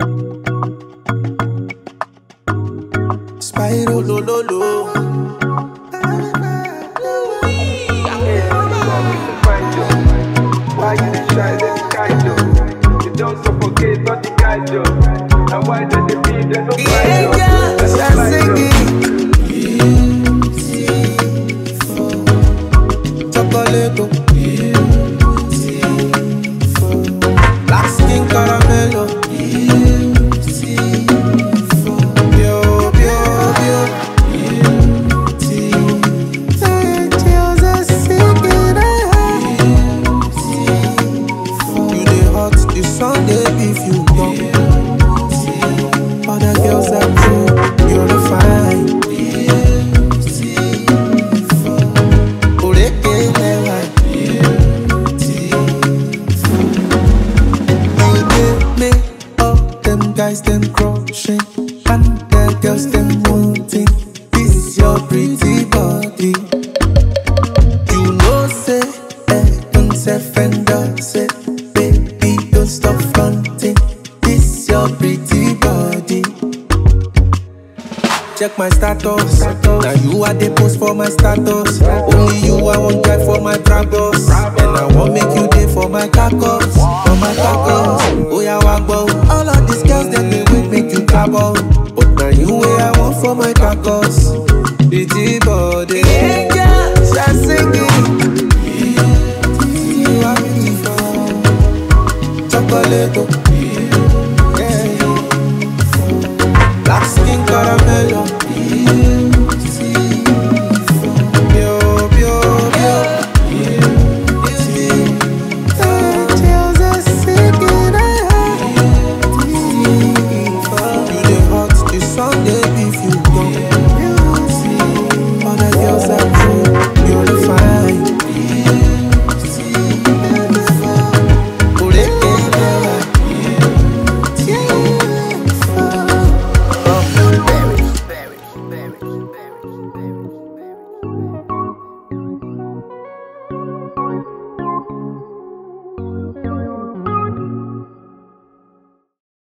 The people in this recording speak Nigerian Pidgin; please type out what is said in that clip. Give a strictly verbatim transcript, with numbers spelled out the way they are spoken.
Spyro, lo, lo, lo. Why you dey try to kind of? You don't suffocate, not the kind of. And why they dey feel they no kind of? Yeah, just singing. Beautiful. Chocolate. Beautiful. Black skin caramelo. Beautiful. Bio, bio, bio. Beautiful. Angels are singing. You dey hot, the sun dey beef you up. Other girls are cool, you're the fine. Beautiful. Oreke lewa. Beautiful. You dey make all them guys them crushing, and the girls them wanting. This your pretty body. You know say, eh, don't say fender say. Baby, don't stop fronting. This your pretty body. Check my status. Now you are the post for my status. Only you I want drive for my Brabus. And I want make you day for my tacos. For my tacos. Oh yeah, wagbo.